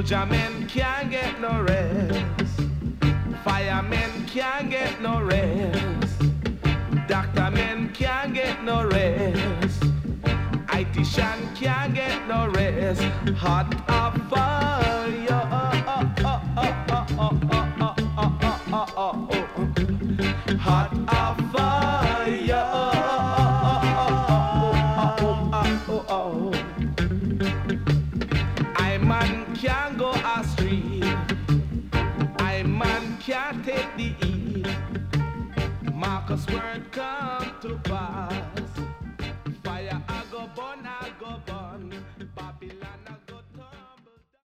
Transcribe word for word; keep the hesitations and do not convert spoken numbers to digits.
Soldier men can't get no rest. Firemen can't get no rest. Doctor men can't get no rest. I T shan can't get no rest. Hot of fire. Hot of fire. I man can't go astray. I man can't take the heat. Marcus word come to pass.